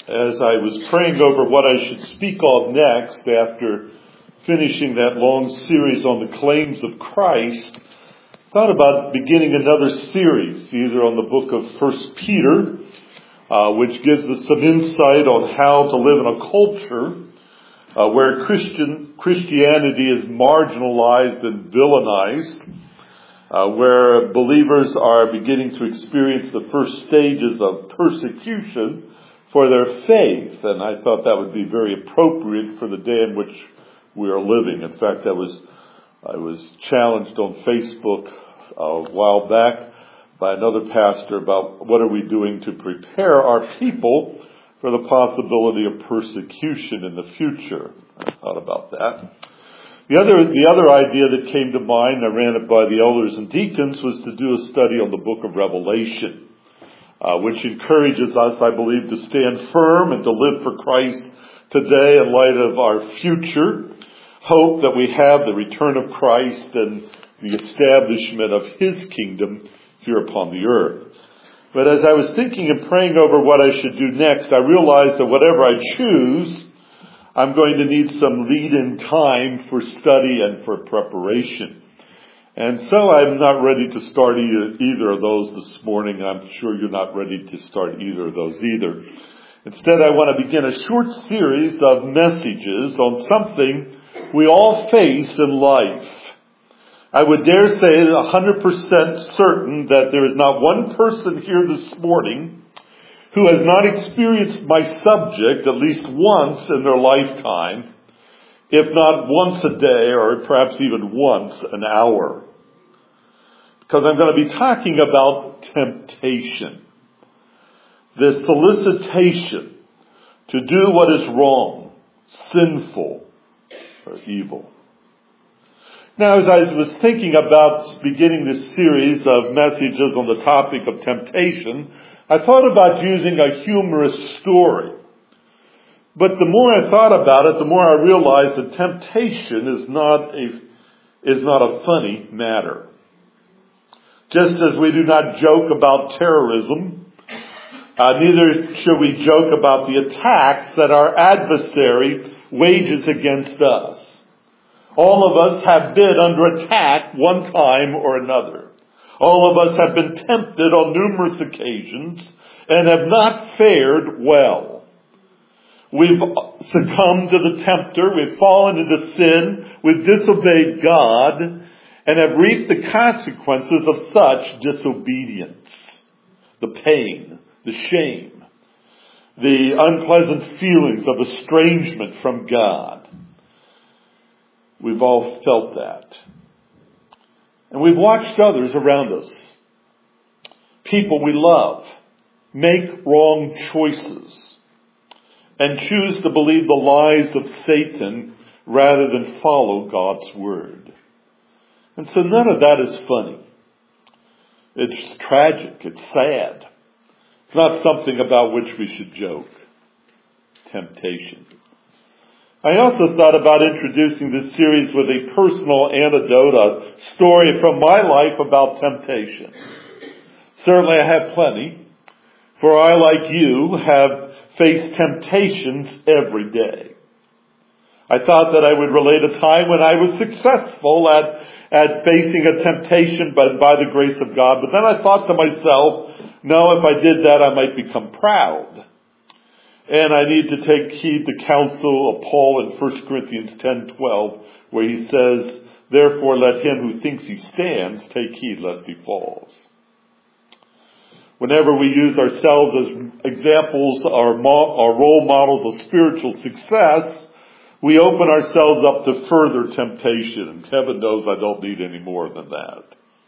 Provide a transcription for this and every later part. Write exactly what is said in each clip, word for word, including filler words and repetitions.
as I was praying over what I should speak of next after finishing that long series on the claims of Christ, I thought about beginning another series, either on the book of First Peter, uh, which gives us some insight on how to live in a culture uh, where Christian Christianity is marginalized and villainized, uh, where believers are beginning to experience the first stages of persecution for their faith. And I thought that would be very appropriate for the day in which we are living. In fact, I was I was challenged on Facebook a while back by another pastor about what are we doing to prepare our people for the possibility of persecution in the future. I thought about that. The other the other idea that came to mind, I ran it by the elders and deacons, was to do a study on the book of Revelation, uh, which encourages us, I believe, to stand firm and to live for Christ today in light of our future hope that we have, the return of Christ and the establishment of His kingdom here upon the earth. But as I was thinking and praying over what I should do next, I realized that whatever I choose, I'm going to need some lead-in time for study and for preparation. And so I'm not ready to start either, either of those this morning. I'm sure you're not ready to start either of those either. Instead, I want to begin a short series of messages on something we all face in life. I would dare say one hundred percent certain that there is not one person here this morning who has not experienced my subject at least once in their lifetime, if not once a day or perhaps even once an hour. Because I'm going to be talking about temptation. The solicitation to do what is wrong, sinful, or evil. Now, as I was thinking about beginning this series of messages on the topic of temptation, I thought about using a humorous story. But the more I thought about it, the more I realized that temptation is not a, is not a funny matter. Just as we do not joke about terrorism, uh, neither should we joke about the attacks that our adversary wages against us. All of us have been under attack one time or another. All of us have been tempted on numerous occasions and have not fared well. We've succumbed to the tempter, we've fallen into sin, we've disobeyed God, and have reaped the consequences of such disobedience. The pain, the shame, the unpleasant feelings of estrangement from God. We've all felt that. And we've watched others around us, people we love, make wrong choices and choose to believe the lies of Satan rather than follow God's word. And so none of that is funny. It's tragic. It's sad. It's not something about which we should joke. Temptation. I also thought about introducing this series with a personal anecdote, a story from my life about temptation. Certainly I have plenty, for I, like you, have faced temptations every day. I thought that I would relate a time when I was successful at, at facing a temptation but by the grace of God. But then I thought to myself, no, if I did that, I might become proud. And I need to take heed to counsel of Paul in First Corinthians ten twelve, where he says, therefore let him who thinks he stands take heed lest he falls. Whenever we use ourselves as examples or, mo- or role models of spiritual success, we open ourselves up to further temptation. And heaven knows I don't need any more than that.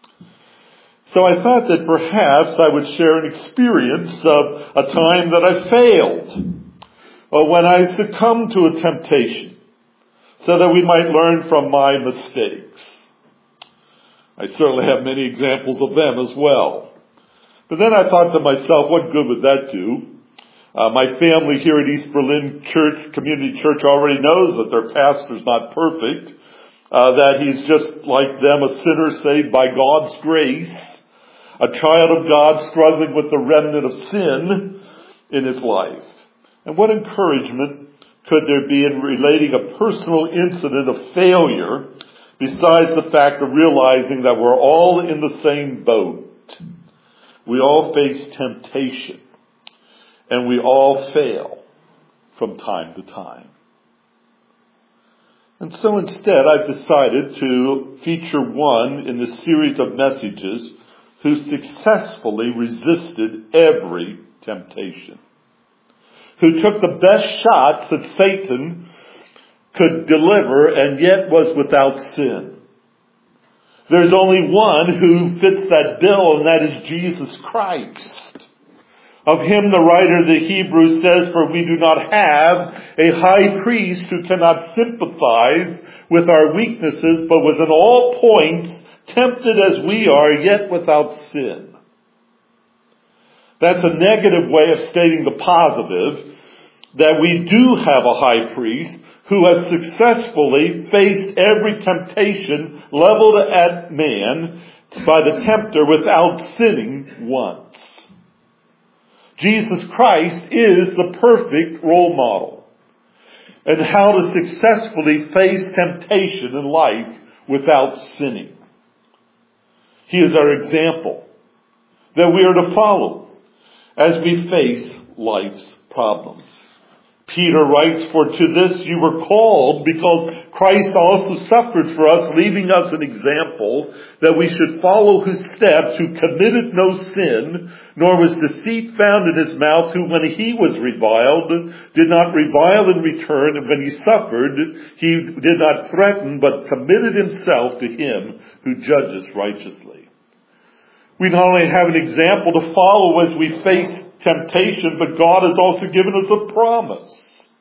So I thought that perhaps I would share an experience of a time that I failed, or when I succumbed to a temptation, so that we might learn from my mistakes. I certainly have many examples of them as well. But then I thought to myself, what good would that do? Uh, my family here at East Berlin Church, Community Church, already knows that their pastor's not perfect, uh, that he's just like them, a sinner saved by God's grace, a child of God struggling with the remnant of sin in his life. And what encouragement could there be in relating a personal incident of failure besides the fact of realizing that we're all in the same boat? We all face temptation, and we all fail from time to time. And so instead, I've decided to feature one in the series of messages who successfully resisted every temptation, who took the best shots that Satan could deliver and yet was without sin. There's only one who fits that bill, and that is Jesus Christ. Of him the writer of the Hebrews says, "For we do not have a high priest who cannot sympathize with our weaknesses, but was in all points tempted as we are, yet without sin." That's a negative way of stating the positive, that we do have a high priest who has successfully faced every temptation leveled at man by the tempter without sinning once. Jesus Christ is the perfect role model in how to successfully face temptation in life without sinning. He is our example that we are to follow as we face life's problems. Peter writes, "For to this you were called, because Christ also suffered for us, leaving us an example that we should follow his steps, who committed no sin, nor was deceit found in his mouth, who when he was reviled, did not revile in return, and when he suffered, he did not threaten, but committed himself to him who judges righteously." We not only have an example to follow as we face temptation, but God has also given us a promise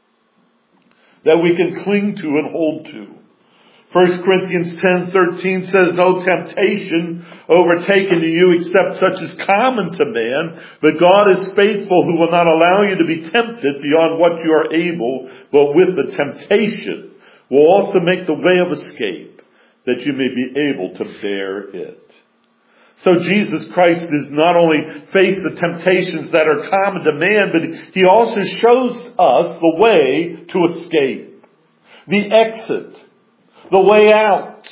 that we can cling to and hold to. First Corinthians ten thirteen says, "No temptation overtaken to you except such as common to man, but God is faithful, who will not allow you to be tempted beyond what you are able, but with the temptation will also make the way of escape, that you may be able to bear it." So Jesus Christ does not only face the temptations that are common to man, but he also shows us the way to escape, the exit, the way out,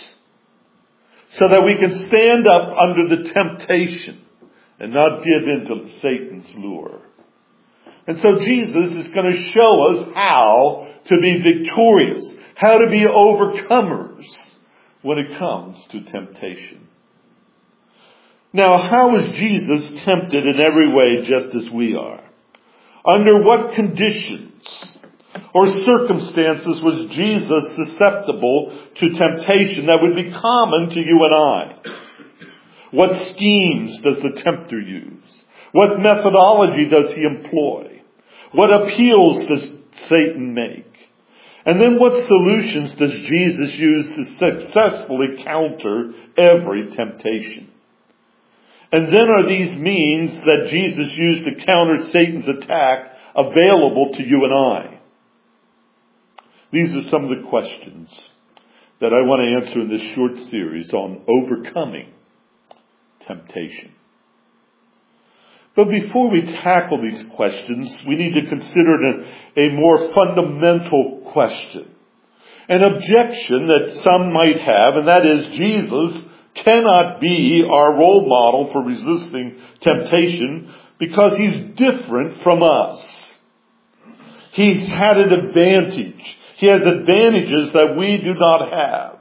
so that we can stand up under the temptation and not give in to Satan's lure. And so Jesus is going to show us how to be victorious, how to be overcomers when it comes to temptation. Now, how was Jesus tempted in every way just as we are? Under what conditions or circumstances was Jesus susceptible to temptation that would be common to you and I? What schemes does the tempter use? What methodology does he employ? What appeals does Satan make? And then what solutions does Jesus use to successfully counter every temptation? And then are these means that Jesus used to counter Satan's attack available to you and I? These are some of the questions that I want to answer in this short series on overcoming temptation. But before we tackle these questions, we need to consider a more fundamental question. An objection that some might have, and that is Jesus cannot be our role model for resisting temptation because he's different from us. He's had an advantage. He has advantages that we do not have.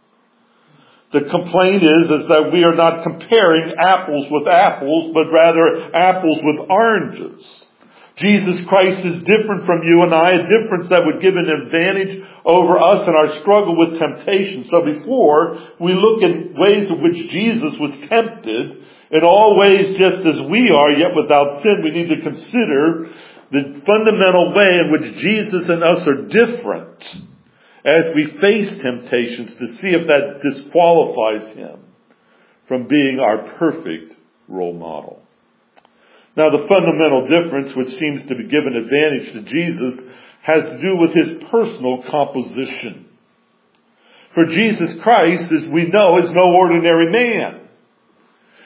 The complaint is, is that we are not comparing apples with apples, but rather apples with oranges. Jesus Christ is different from you and I, a difference that would give an advantage over us in our struggle with temptation. So before we look at ways in which Jesus was tempted, in all ways just as we are, yet without sin, we need to consider the fundamental way in which Jesus and us are different as we face temptations, to see if that disqualifies him from being our perfect role model. Now, the fundamental difference, which seems to be given advantage to Jesus, has to do with his personal composition. For Jesus Christ, as we know, is no ordinary man.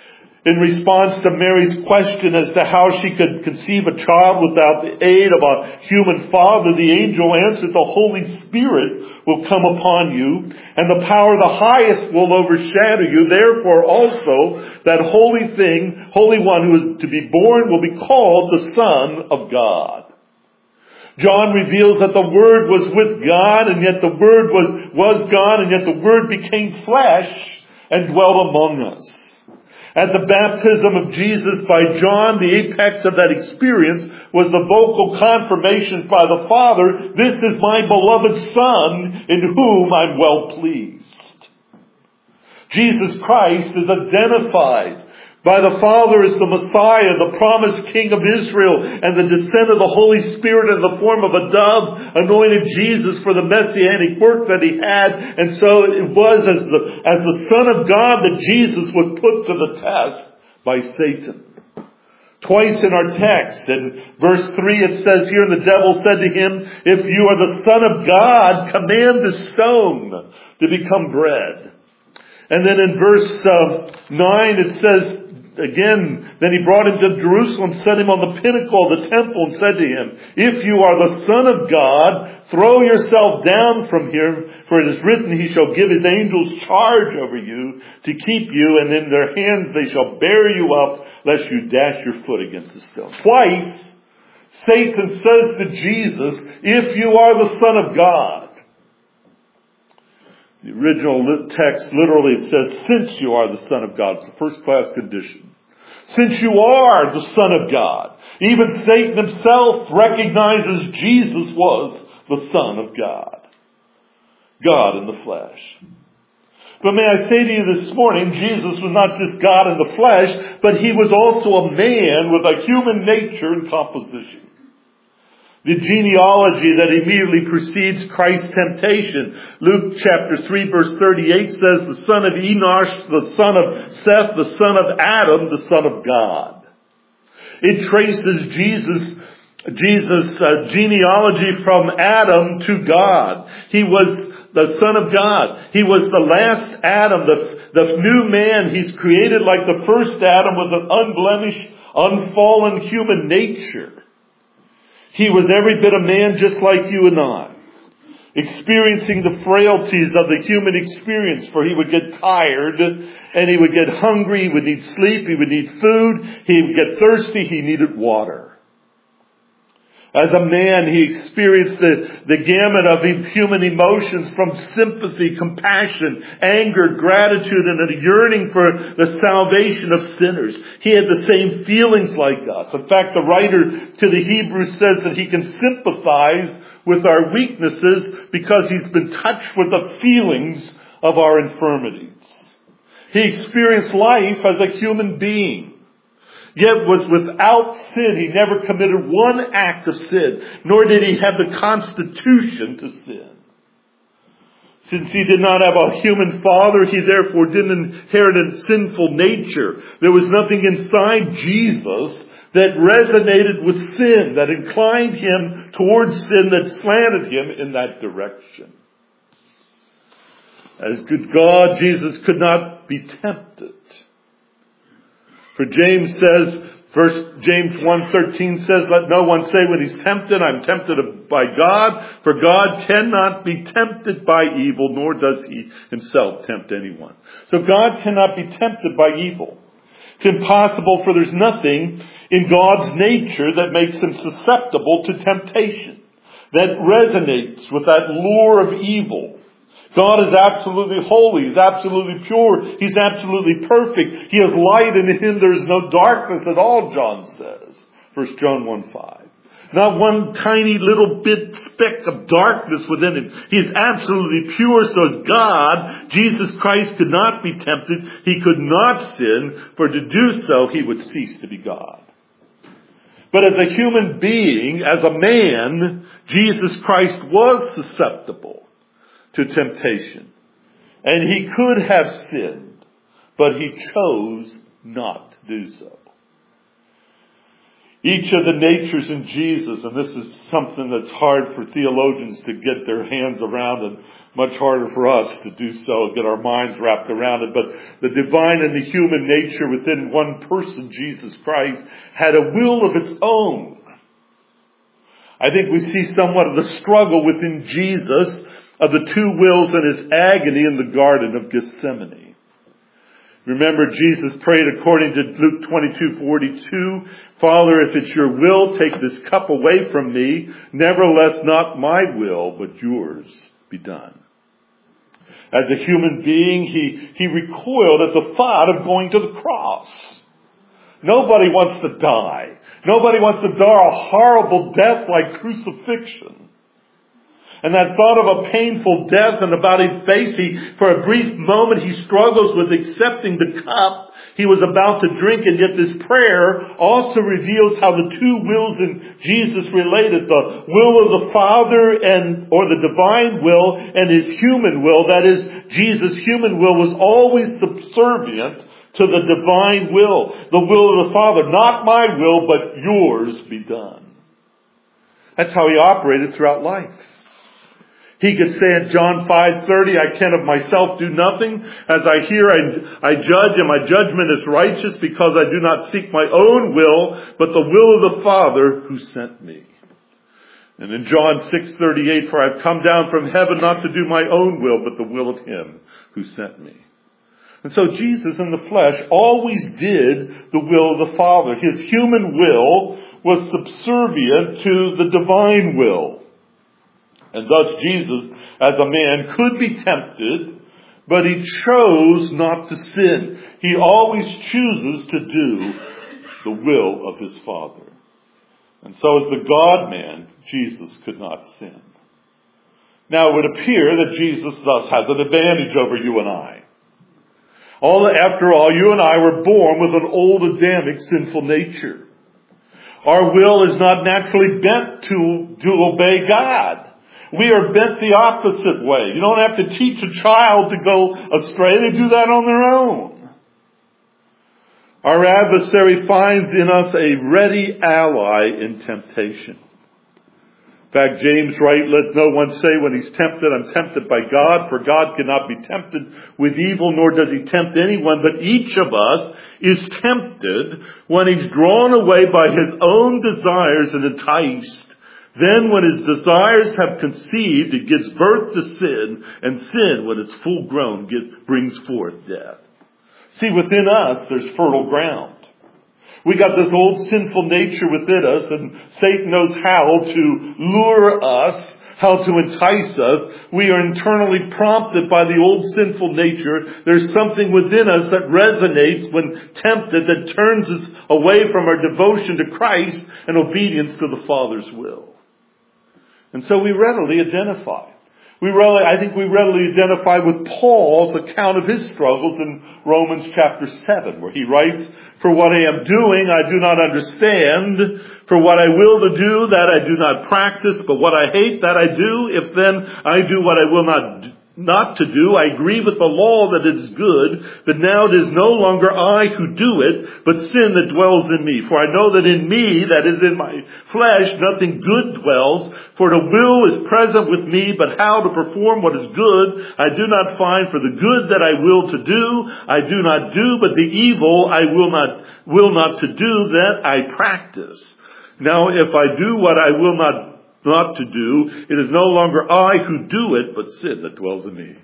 In response to Mary's question as to how she could conceive a child without the aid of a human father, the angel answered, the Holy Spirit will come upon you, and the power of the highest will overshadow you. Therefore also that holy thing, holy one who is to be born will be called the Son of God. John reveals that the Word was with God, and yet the Word was, was God, and yet the Word became flesh and dwelt among us. At the baptism of Jesus by John, the apex of that experience was the vocal confirmation by the Father, this is my beloved Son in whom I'm well pleased. Jesus Christ is identified by the Father as the Messiah, the promised King of Israel, and the descent of the Holy Spirit in the form of a dove anointed Jesus for the messianic work that he had. And so it was as the, as the Son of God that Jesus was put to the test by Satan. Twice in our text, in verse three it says here, the devil said to him, if you are the Son of God, command the stone to become bread. And then in verse uh, nine it says, again, then he brought him to Jerusalem, set him on the pinnacle of the temple, and said to him, if you are the Son of God, throw yourself down from here, for it is written, he shall give his angels charge over you to keep you, and in their hands they shall bear you up, lest you dash your foot against the stone. Twice, Satan says to Jesus, if you are the Son of God. The original text, literally, it says, since you are the Son of God. It's a first-class condition. Since you are the Son of God. Even Satan himself recognizes Jesus was the Son of God. God in the flesh. But may I say to you this morning, Jesus was not just God in the flesh, but he was also a man with a human nature and composition. The genealogy that immediately precedes Christ's temptation. Luke chapter three verse thirty-eight says, the son of Enosh, the son of Seth, the son of Adam, the son of God. It traces Jesus, Jesus' uh, genealogy from Adam to God. He was the Son of God. He was the last Adam, the, the new man. He's created like the first Adam with an unblemished, unfallen human nature. He was every bit a man just like you and I, experiencing the frailties of the human experience, for he would get tired and he would get hungry, he would need sleep, he would need food, he would get thirsty, he needed water. As a man, he experienced the, the gamut of human emotions from sympathy, compassion, anger, gratitude, and a yearning for the salvation of sinners. He had the same feelings like us. In fact, the writer to the Hebrews says that he can sympathize with our weaknesses because he's been touched with the feelings of our infirmities. He experienced life as a human being. Yet was without sin. He never committed one act of sin, nor did he have the constitution to sin. Since he did not have a human father, he therefore didn't inherit a sinful nature. There was nothing inside Jesus that resonated with sin, that inclined him towards sin, that slanted him in that direction. As good God, Jesus could not be tempted. For James says, First James one thirteen says, let no one say when he's tempted, I'm tempted by God. For God cannot be tempted by evil, nor does he himself tempt anyone. So God cannot be tempted by evil. It's impossible, for there's nothing in God's nature that makes him susceptible to temptation, that resonates with that lure of evil. God is absolutely holy. He's absolutely pure. He's absolutely perfect. He has light, and in him there is no darkness at all, John says. First John one five. Not one tiny little bit speck of darkness within him. He is absolutely pure. So as God, Jesus Christ could not be tempted. He could not sin. For to do so, he would cease to be God. But as a human being, as a man, Jesus Christ was susceptible to temptation. And he could have sinned, but he chose not to do so. Each of the natures in Jesus, and this is something that's hard for theologians to get their hands around and much harder for us to do so, get our minds wrapped around it, but the divine and the human nature within one person, Jesus Christ, had a will of its own. I think we see somewhat of the struggle within Jesus of the two wills and his agony in the Garden of Gethsemane. Remember, Jesus prayed according to Luke twenty-two forty-two, Father, if it's your will, take this cup away from me. Nevertheless, not my will, but yours be done. As a human being, he, he recoiled at the thought of going to the cross. Nobody wants to die. Nobody wants to die a horrible death like crucifixion. And that thought of a painful death and about his face, he, for a brief moment, he struggles with accepting the cup he was about to drink. And yet this prayer also reveals how the two wills in Jesus related. The will of the Father and, or the divine will and his human will. That is, Jesus' human will was always subservient to the divine will. The will of the Father. Not my will, but yours be done. That's how he operated throughout life. He could say in John five thirty, I can of myself do nothing. As I hear, I, I judge, and my judgment is righteous because I do not seek my own will, but the will of the Father who sent me. And in John six thirty-eight, for I've come down from heaven not to do my own will, but the will of him who sent me. And so Jesus in the flesh always did the will of the Father. His human will was subservient to the divine will. And thus Jesus, as a man, could be tempted, but he chose not to sin. He always chooses to do the will of his Father. And so as the God-man, Jesus could not sin. Now it would appear that Jesus thus has an advantage over you and I. All, after all, you and I were born with an old Adamic sinful nature. Our will is not naturally bent to, to obey God. We are bent the opposite way. You don't have to teach a child to go astray. They do that on their own. Our adversary finds in us a ready ally in temptation. In fact, James writes, let no one say when he's tempted, I'm tempted by God, for God cannot be tempted with evil, nor does he tempt anyone. But each of us is tempted when he's drawn away by his own desires and enticed. Then when his desires have conceived, it gives birth to sin, and sin, when it's full grown, get, brings forth death. See, within us, there's fertile ground. We got this old sinful nature within us, and Satan knows how to lure us, how to entice us. We are internally prompted by the old sinful nature. There's something within us that resonates when tempted, that turns us away from our devotion to Christ and obedience to the Father's will. And so we readily identify. We readily, I think we readily identify with Paul's account of his struggles in Romans chapter seven, where he writes, for what I am doing, I do not understand. For what I will to do, that I do not practice. But what I hate, that I do. If then I do what I will not not to do, I agree with the law that it is good. But now it is no longer I who do it, but sin that dwells in me. For I know that in me, that is in my flesh, nothing good dwells. For the will is present with me, but how to perform what is good, I do not find. For the good that I will to do, I do not do, but the evil I will not, will not to do, that I practice. Now if I do what I will not not to do, it is no longer I who do it, but sin that dwells in me.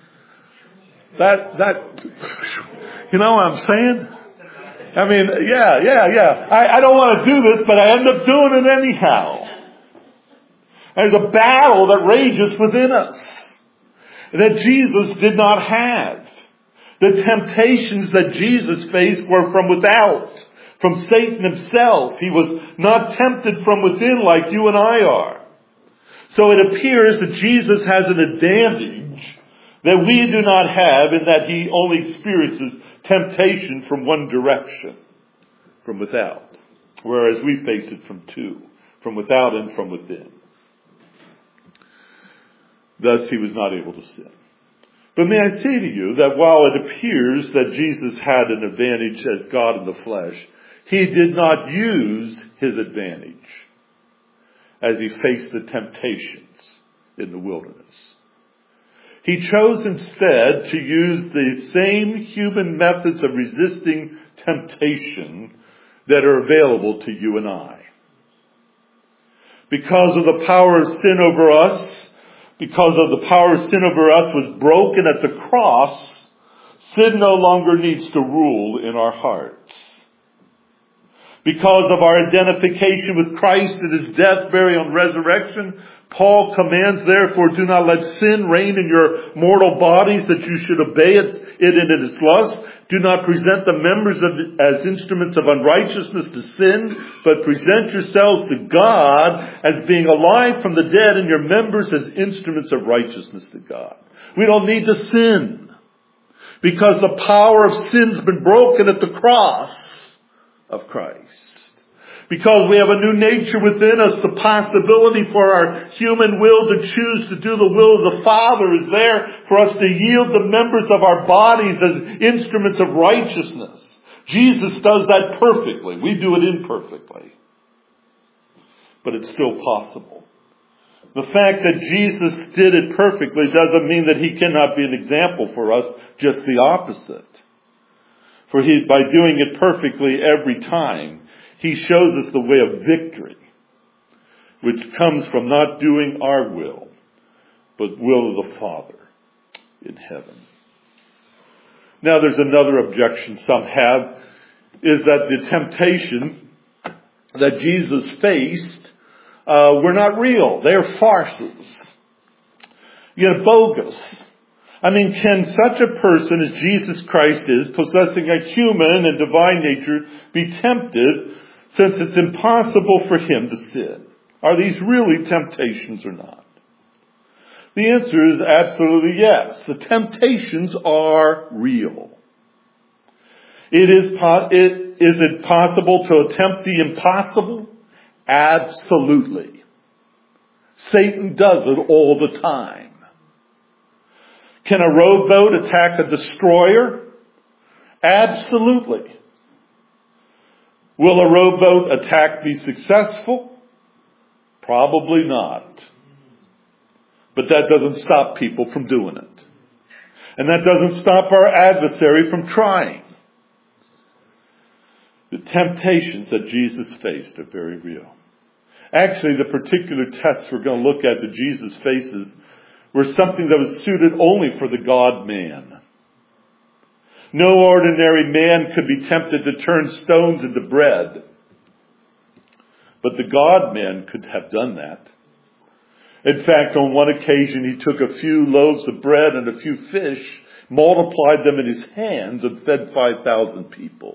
That, that, you know what I'm saying? I mean, yeah, yeah, yeah. I, I don't want to do this, but I end up doing it anyhow. There's a battle that rages within us that Jesus did not have. The temptations that Jesus faced were from without. From Satan himself. He was not tempted from within like you and I are. So it appears that Jesus has an advantage that we do not have, in that he only experiences temptation from one direction, from without. Whereas we face it from two, from without and from within. Thus he was not able to sin. But may I say to you that while it appears that Jesus had an advantage as God in the flesh, he did not use his advantage as he faced the temptations in the wilderness. He chose instead to use the same human methods of resisting temptation that are available to you and I. Because of the power of sin over us, because of the power of sin over us was broken at the cross, sin no longer needs to rule in our hearts. Because of our identification with Christ in his death, burial, and resurrection, Paul commands, therefore, do not let sin reign in your mortal bodies, that you should obey it in its lust. Do not present the members of, as instruments of unrighteousness to sin, but present yourselves to God as being alive from the dead, and your members as instruments of righteousness to God. We don't need to sin, because the power of sin's been broken at the cross of Christ. Because we have a new nature within us, the possibility for our human will to choose to do the will of the Father is there for us to yield the members of our bodies as instruments of righteousness. Jesus does that perfectly. We do it imperfectly. But it's still possible. The fact that Jesus did it perfectly doesn't mean that he cannot be an example for us, just the opposite. For he, by doing it perfectly every time, he shows us the way of victory, which comes from not doing our will, but will of the Father in heaven. Now there's another objection some have, is that the temptation that Jesus faced uh, were not real. They're farces. You know, bogus. I mean, can such a person as Jesus Christ is, possessing a human and divine nature, be tempted, since it's impossible for him to sin? Are these really temptations or not? The answer is absolutely yes. The temptations are real. It is, po- it, is it possible to attempt the impossible? Absolutely. Satan does it all the time. Can a rowboat attack a destroyer? Absolutely. Will a rowboat attack be successful? Probably not. But that doesn't stop people from doing it. And that doesn't stop our adversary from trying. The temptations that Jesus faced are very real. Actually, the particular tests we're going to look at that Jesus faces were something that was suited only for the God-man. No ordinary man could be tempted to turn stones into bread. But the God-man could have done that. In fact, on one occasion, he took a few loaves of bread and a few fish, multiplied them in his hands, and fed five thousand people.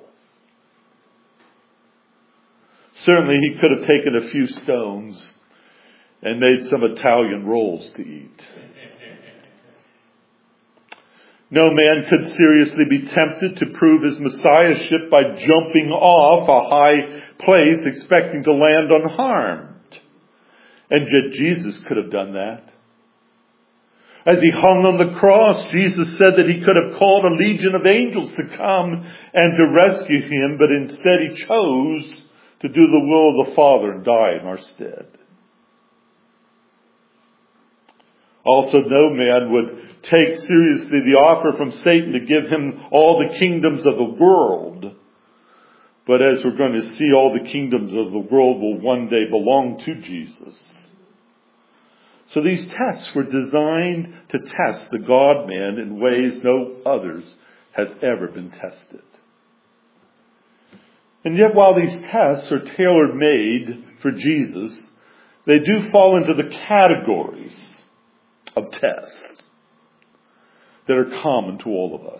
Certainly, he could have taken a few stones and made some Italian rolls to eat. No man could seriously be tempted to prove his messiahship by jumping off a high place expecting to land unharmed. And yet Jesus could have done that. As he hung on the cross, Jesus said that he could have called a legion of angels to come and to rescue him, but instead he chose to do the will of the Father and die in our stead. Also, no man would take seriously the offer from Satan to give him all the kingdoms of the world. But as we're going to see, all the kingdoms of the world will one day belong to Jesus. So these tests were designed to test the God-man in ways no others has ever been tested. And yet while these tests are tailor-made for Jesus, they do fall into the categories of tests that are common to all of us.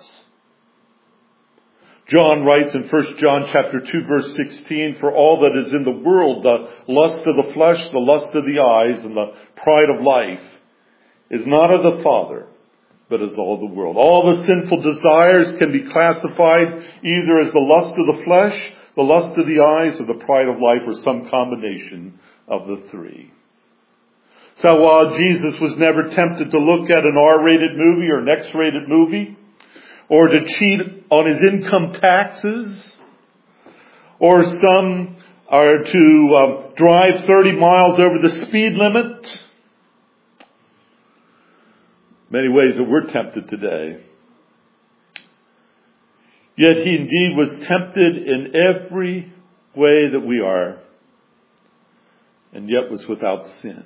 John writes in First John chapter two verse sixteen, for all that is in the world, the lust of the flesh, the lust of the eyes, and the pride of life, is not of the Father, but is all the world. All the sinful desires can be classified either as the lust of the flesh, the lust of the eyes, or the pride of life, or some combination of the three. So while Jesus was never tempted to look at an R-rated movie or an X-rated movie, or to cheat on his income taxes, or some or to um, drive thirty miles over the speed limit. Many ways that we're tempted today. Yet he indeed was tempted in every way that we are, and yet was without sin.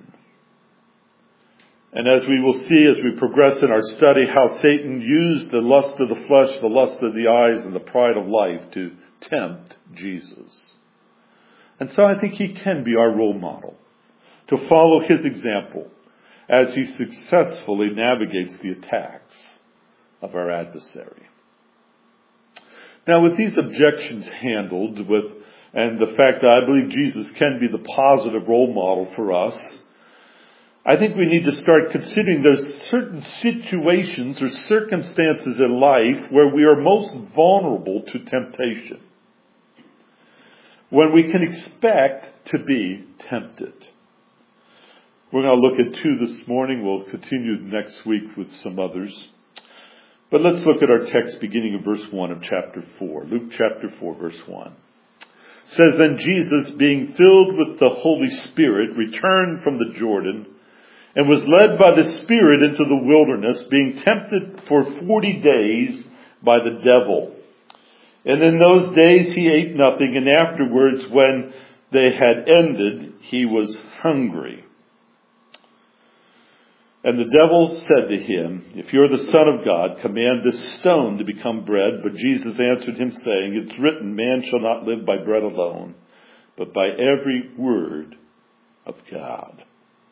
And as we will see as we progress in our study, how Satan used the lust of the flesh, the lust of the eyes, and the pride of life to tempt Jesus. And so I think he can be our role model, to follow his example as he successfully navigates the attacks of our adversary. Now, with these objections handled, with and the fact that I believe Jesus can be the positive role model for us, I think we need to start considering those certain situations or circumstances in life where we are most vulnerable to temptation, when we can expect to be tempted. We're going to look at two this morning. We'll continue next week with some others. But let's look at our text beginning in verse one of chapter four. Luke chapter four, verse one. It says, Then Jesus, being filled with the Holy Spirit, returned from the Jordan, and was led by the Spirit into the wilderness, being tempted for forty days by the devil. And in those days he ate nothing, and afterwards, when they had ended, he was hungry. And the devil said to him, If you're the Son of God, command this stone to become bread. But Jesus answered him, saying, It's written, man shall not live by bread alone, but by every word of God.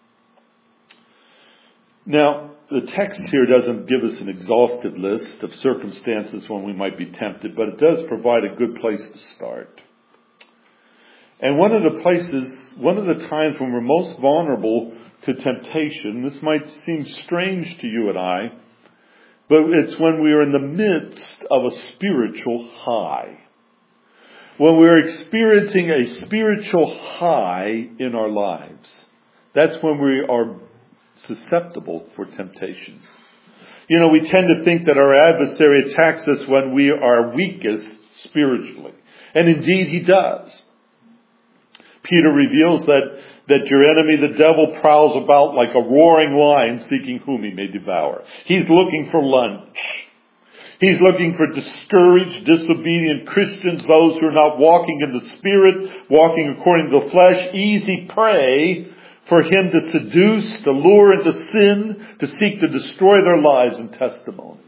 Now, the text here doesn't give us an exhaustive list of circumstances when we might be tempted, but it does provide a good place to start. And one of the places, one of the times when we're most vulnerable to temptation, this might seem strange to you and I, but it's when we are in the midst of a spiritual high. When we're experiencing a spiritual high in our lives. That's when we are susceptible for temptation. You know, we tend to think that our adversary attacks us when we are weakest spiritually. And indeed he does. Peter reveals that, that your enemy, the devil, prowls about like a roaring lion seeking whom he may devour. He's looking for lunch. He's looking for discouraged, disobedient Christians, those who are not walking in the Spirit, walking according to the flesh, easy prey for him to seduce, to lure into sin, to seek to destroy their lives and testimonies.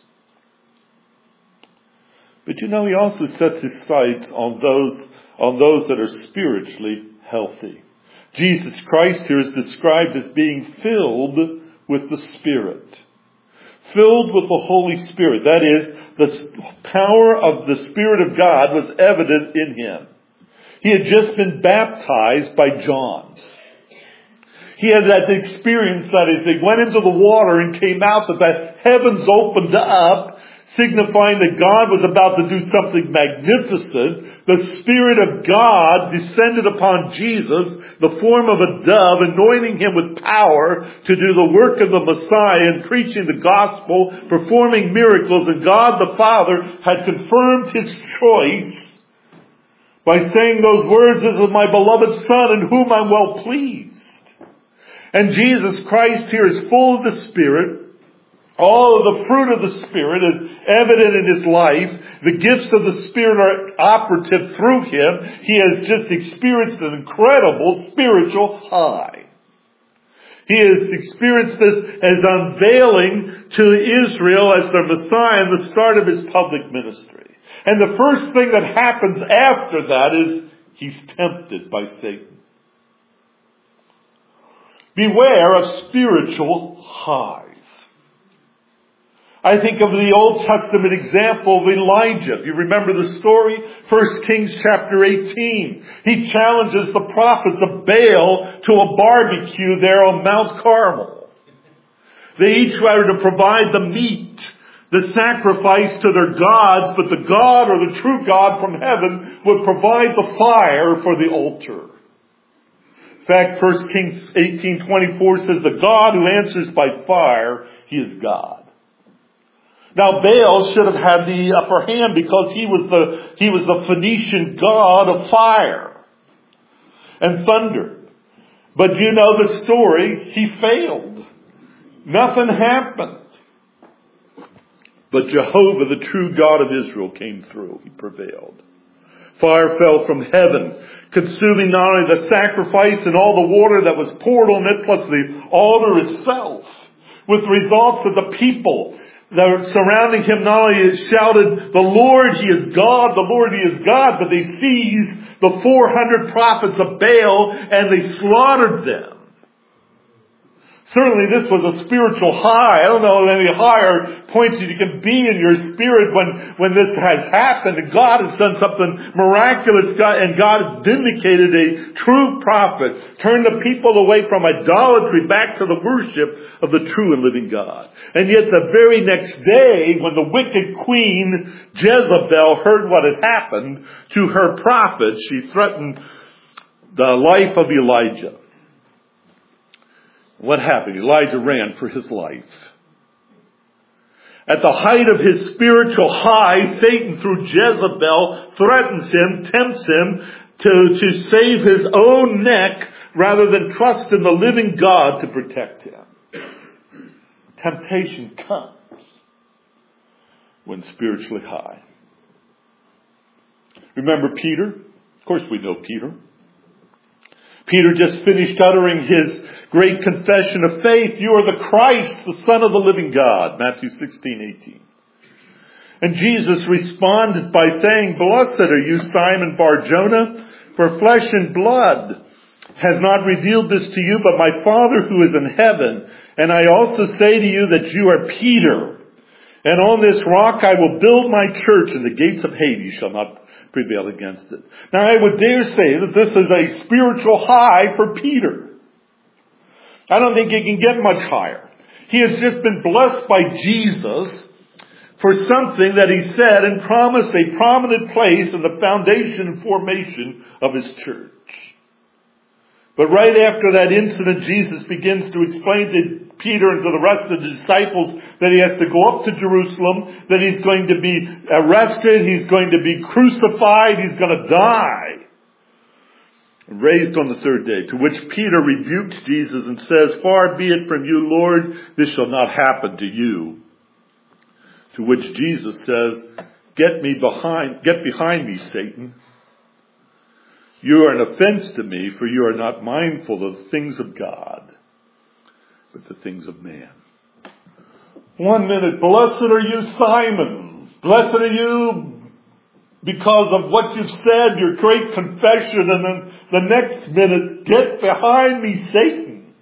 But you know, he also sets his sights on those, on those that are spiritually healthy. Jesus Christ here is described as being filled with the Spirit. Filled with the Holy Spirit. That is, the power of the Spirit of God was evident in him. He had just been baptized by John. He had that experience that as he went into the water and came out, that the heavens opened up, signifying that God was about to do something magnificent. The Spirit of God descended upon Jesus, the form of a dove, anointing him with power to do the work of the Messiah and preaching the gospel, performing miracles. And God the Father had confirmed his choice by saying those words, This is my beloved Son in whom I'm well pleased. And Jesus Christ here is full of the Spirit. All of the fruit of the Spirit is evident in his life. The gifts of the Spirit are operative through him. He has just experienced an incredible spiritual high. He has experienced this as unveiling to Israel as their Messiah and the start of his public ministry. And the first thing that happens after that is he's tempted by Satan. Beware of spiritual highs. I think of the Old Testament example of Elijah. If you remember the story, First Kings chapter eighteen. He challenges the prophets of Baal to a barbecue there on Mount Carmel. They each were to provide the meat, the sacrifice to their gods, but the God or the true God from heaven would provide the fire for the altar. In fact, First Kings eighteen twenty-four says, the God who answers by fire, he is God. Now Baal should have had the upper hand because he was the, he was the Phoenician god of fire. and thundered. But you know the story. He failed. Nothing happened. But Jehovah, the true God of Israel, came through. He prevailed. Fire fell from heaven, consuming not only the sacrifice and all the water that was poured on it, plus the altar itself, with results that the people that were surrounding him not only shouted, "The Lord, He is God, the Lord, He is God," but they seized the four hundred prophets of Baal and they slaughtered them. Certainly this was a spiritual high. I don't know any higher points that you can be in your spirit when, when this has happened. And God has done something miraculous, and God has vindicated a true prophet, turned the people away from idolatry back to the worship of the true and living God. And yet the very next day, when the wicked queen Jezebel heard what had happened to her prophets, she threatened the life of Elijah. What happened? Elijah ran for his life. At the height of his spiritual high, Satan, through Jezebel, threatens him, tempts him to, to save his own neck rather than trust in the living God to protect him. Temptation comes when spiritually high. Remember Peter? Of course we know Peter. Peter just finished uttering his great confession of faith. "You are the Christ, the Son of the living God." Matthew sixteen eighteen. And Jesus responded by saying, "Blessed are you, Simon Bar-Jonah, for flesh and blood has not revealed this to you, but my Father who is in heaven. And I also say to you that you are Peter. And on this rock I will build my church, and the gates of Hades shall not prevail against it." Now I would dare say that this is a spiritual high for Peter. I don't think he can get much higher. He has just been blessed by Jesus for something that he said and promised a prominent place in the foundation and formation of his church. But right after that incident, Jesus begins to explain to Peter and to the rest of the disciples that he has to go up to Jerusalem, that he's going to be arrested, he's going to be crucified, he's going to die, raised on the third day. To which Peter rebukes Jesus and says, "Far be it from you, Lord, this shall not happen to you." To which Jesus says, "Get me behind, get behind me, Satan. You are an offense to me, for you are not mindful of the things of God, but the things of man." One minute, "Blessed are you, Simon. Blessed are you because of what you've said, your great confession." And then the next minute, "Get behind me, Satan."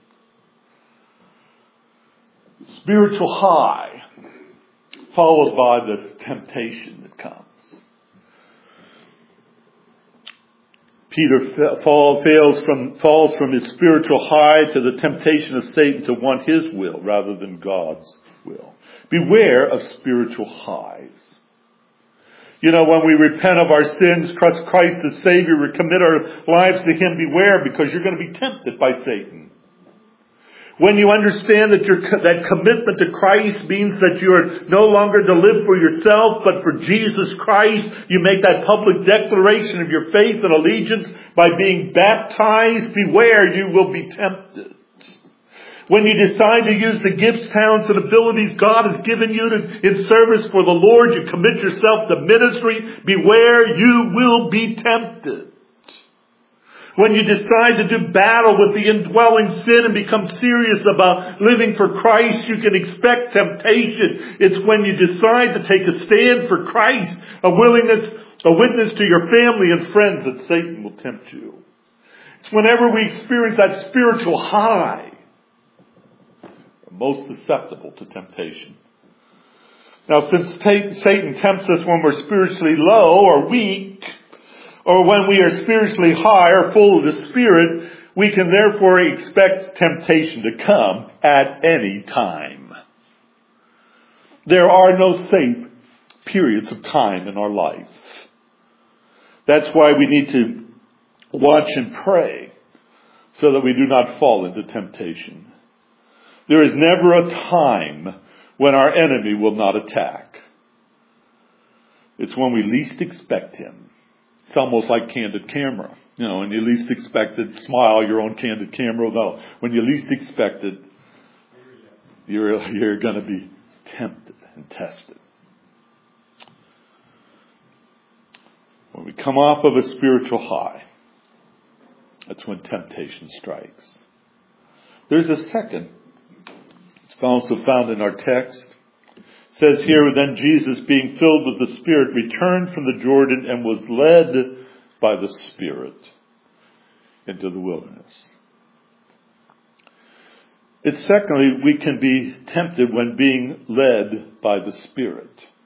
Spiritual high, followed by this temptation that comes. Peter fall, fails from, falls from his spiritual high to the temptation of Satan to want his will rather than God's will. Beware of spiritual highs. You know, when we repent of our sins, trust Christ as Savior, we commit our lives to Him, beware, because you're going to be tempted by Satan. When you understand that your, that commitment to Christ means that you are no longer to live for yourself, but for Jesus Christ, you make that public declaration of your faith and allegiance by being baptized, beware, you will be tempted. When you decide to use the gifts, talents, and abilities God has given you to, in service for the Lord, you commit yourself to ministry, beware, you will be tempted. When you decide to do battle with the indwelling sin and become serious about living for Christ, you can expect temptation. It's when you decide to take a stand for Christ, a willingness, a witness to your family and friends, that Satan will tempt you. It's whenever we experience that spiritual high, we're most susceptible to temptation. Now, since Satan tempts us when we're spiritually low or weak, or when we are spiritually high or full of the Spirit, we can therefore expect temptation to come at any time. There are no safe periods of time in our life. That's why we need to watch and pray so that we do not fall into temptation. There is never a time when our enemy will not attack. It's when we least expect him. It's almost like candid camera. You know, when you least expect it, smile, your own candid camera. No, when you least expect it, you're, you're going to be tempted and tested. When we come off of a spiritual high, that's when temptation strikes. There's a second. It's also found in our text. It says here, then Jesus, being filled with the Spirit, returned from the Jordan and was led by the Spirit into the wilderness. It's secondly, we can be tempted when being led by the Spirit.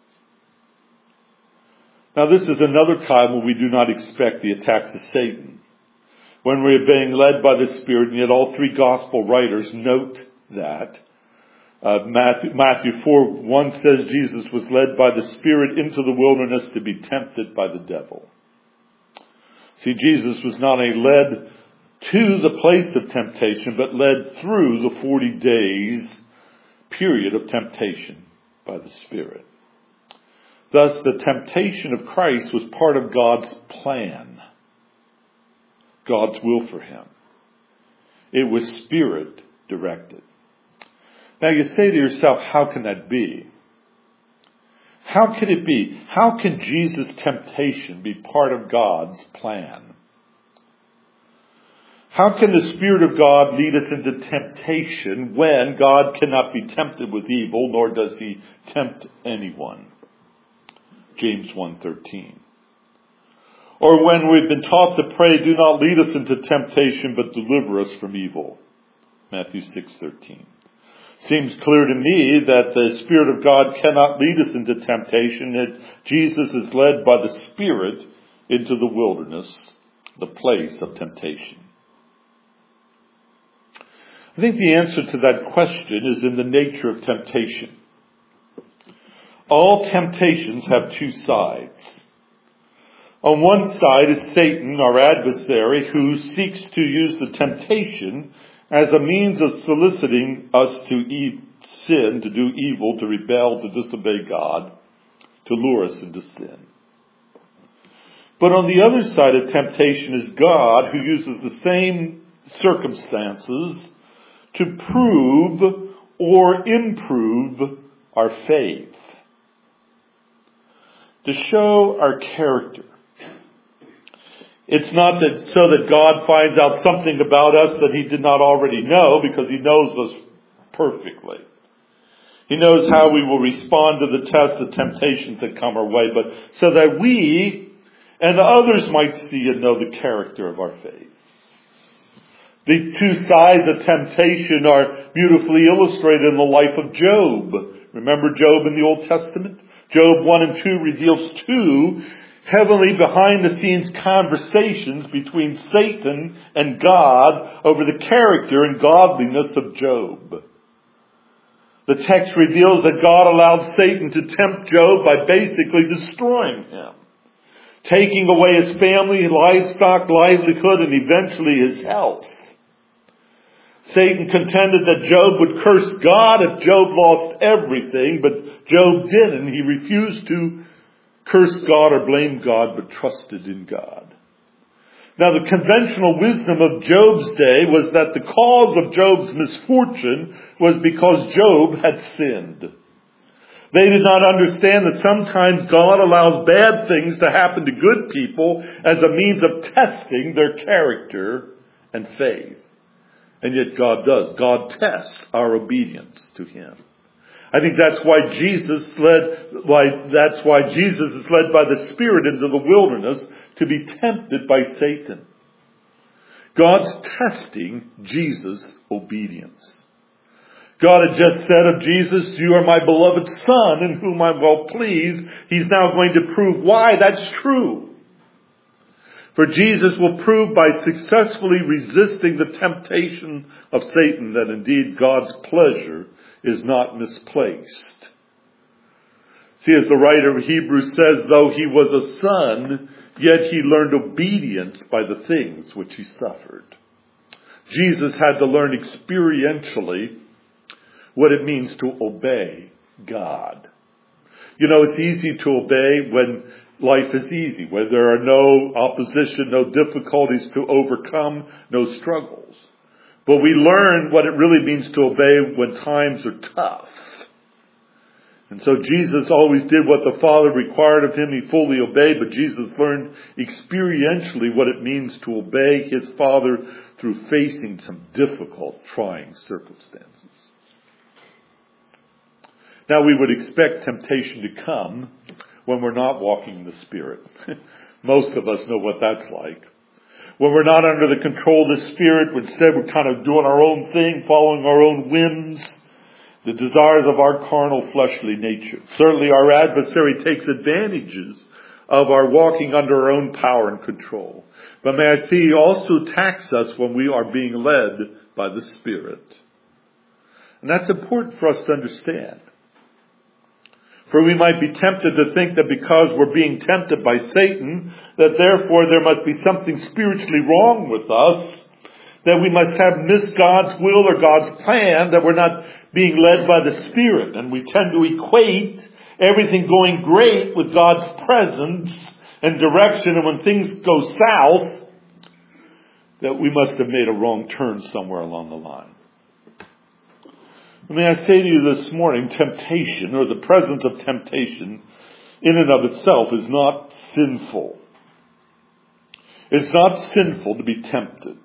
Now this is another time when we do not expect the attacks of Satan. When we're being led by the Spirit, and yet all three gospel writers note that. Uh, Matthew, Matthew four one says Jesus was led by the Spirit into the wilderness to be tempted by the devil. See, Jesus was not only led to the place of temptation, but led through the forty days period of temptation by the Spirit. Thus, the temptation of Christ was part of God's plan, God's will for him. It was Spirit directed. Now you say to yourself, how can that be? How can it be? How can Jesus' temptation be part of God's plan? How can the Spirit of God lead us into temptation when God cannot be tempted with evil, nor does he tempt anyone? James one thirteen. Or when we've been taught to pray, do not lead us into temptation, but deliver us from evil. Matthew six thirteen. Seems clear to me that the Spirit of God cannot lead us into temptation, that Jesus is led by the Spirit into the wilderness, the place of temptation. I think the answer to that question is in the nature of temptation. All temptations have two sides. On one side is Satan, our adversary, who seeks to use the temptation as a means of soliciting us to eat sin, to do evil, to rebel, to disobey God, to lure us into sin. But on the other side of temptation is God, who uses the same circumstances to prove or improve our faith, to show our character. It's not that so that God finds out something about us that he did not already know, because he knows us perfectly. He knows how we will respond to the test, the temptations that come our way, but so that we and others might see and know the character of our faith. The two sides of temptation are beautifully illustrated in the life of Job. Remember Job in the Old Testament? Job one and two reveals two heavily behind-the-scenes conversations between Satan and God over the character and godliness of Job. The text reveals that God allowed Satan to tempt Job by basically destroying him, taking away his family, livestock, livelihood, and eventually his health. Satan contended that Job would curse God if Job lost everything, but Job didn't. He refused to curse God or blame God, but trusted in God. Now, the conventional wisdom of Job's day was that the cause of Job's misfortune was because Job had sinned. They did not understand that sometimes God allows bad things to happen to good people as a means of testing their character and faith. And yet God does. God tests our obedience to him. I think that's why Jesus led, why, that's why Jesus is led by the Spirit into the wilderness to be tempted by Satan. God's testing Jesus' obedience. God had just said of Jesus, you are my beloved Son in whom I'm well pleased. He's now going to prove why that's true. For Jesus will prove by successfully resisting the temptation of Satan that indeed God's pleasure is not misplaced. See, as the writer of Hebrews says, though he was a son, yet he learned obedience by the things which he suffered. Jesus had to learn experientially what it means to obey God. You know, it's easy to obey when life is easy, where there are no opposition, no difficulties to overcome, no struggles. But we learn what it really means to obey when times are tough. And so Jesus always did what the Father required of him. He fully obeyed, but Jesus learned experientially what it means to obey his Father through facing some difficult, trying circumstances. Now, we would expect temptation to come when we're not walking in the Spirit. Most of us know what that's like. When we're not under the control of the Spirit, instead we're kind of doing our own thing, following our own whims, the desires of our carnal fleshly nature. Certainly our adversary takes advantages of our walking under our own power and control. But may I say, he also attacks us when we are being led by the Spirit. And that's important for us to understand. For we might be tempted to think that because we're being tempted by Satan, that therefore there must be something spiritually wrong with us, that we must have missed God's will or God's plan, that we're not being led by the Spirit. And we tend to equate everything going great with God's presence and direction, and when things go south, that we must have made a wrong turn somewhere along the line. May I say to you this morning, temptation, or the presence of temptation, in and of itself is not sinful. It's not sinful to be tempted.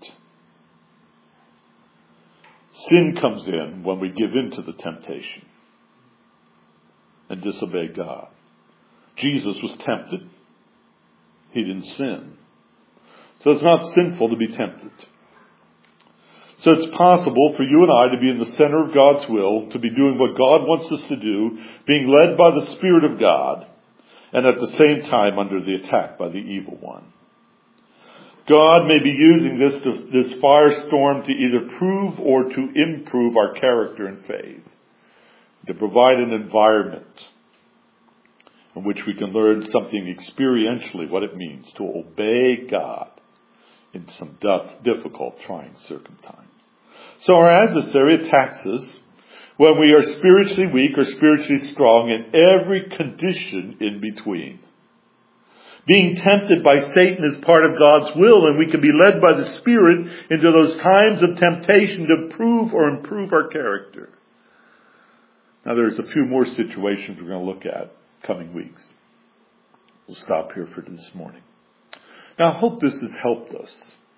Sin comes in when we give in to the temptation and disobey God. Jesus was tempted. He didn't sin. So it's not sinful to be tempted. So it's possible for you and I to be in the center of God's will, to be doing what God wants us to do, being led by the Spirit of God, and at the same time under the attack by the evil one. God may be using this, this firestorm to either prove or to improve our character and faith, to provide an environment in which we can learn something experientially, what it means to obey God in some difficult, trying circumstances. So our adversary attacks us when we are spiritually weak or spiritually strong, in every condition in between. Being tempted by Satan is part of God's will, and we can be led by the Spirit into those times of temptation to prove or improve our character. Now there's a few more situations we're going to look at coming weeks. We'll stop here for this morning. Now I hope this has helped us.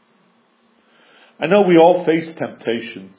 I know we all face temptations.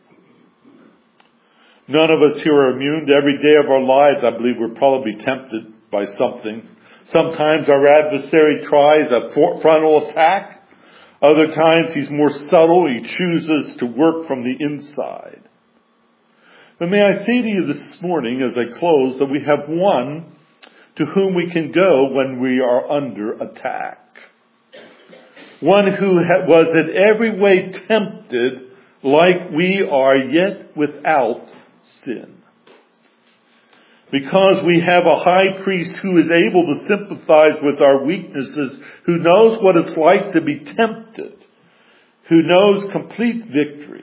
None of us here are immune. To every day of our lives, I believe we're probably tempted by something. Sometimes our adversary tries a frontal attack. Other times he's more subtle. He chooses to work from the inside. But may I say to you this morning as I close that we have one to whom we can go when we are under attack. One who was in every way tempted like we are, yet without sin. Because we have a high priest who is able to sympathize with our weaknesses, who knows what it's like to be tempted, who knows complete victory.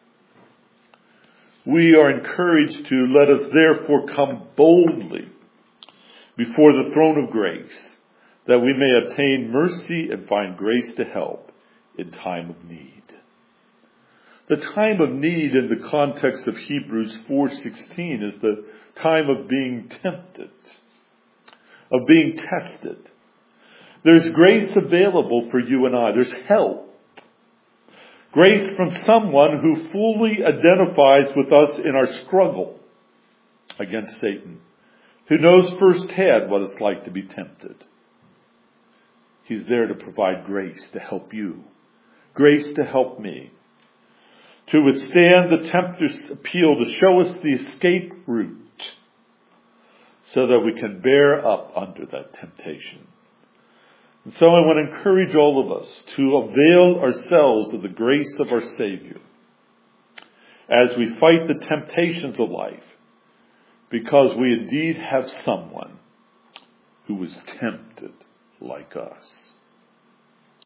We are encouraged to let us therefore come boldly before the throne of grace, that we may obtain mercy and find grace to help in time of need. The time of need in the context of Hebrews four sixteen is the time of being tempted, of being tested. There's grace available for you and I. There's help. Grace from someone who fully identifies with us in our struggle against Satan, who knows firsthand what it's like to be tempted. He's there to provide grace to help you. Grace to help me. To withstand the tempter's appeal, to show us the escape route, so that we can bear up under that temptation. And so I want to encourage all of us to avail ourselves of the grace of our Savior as we fight the temptations of life, because we indeed have someone who was tempted like us.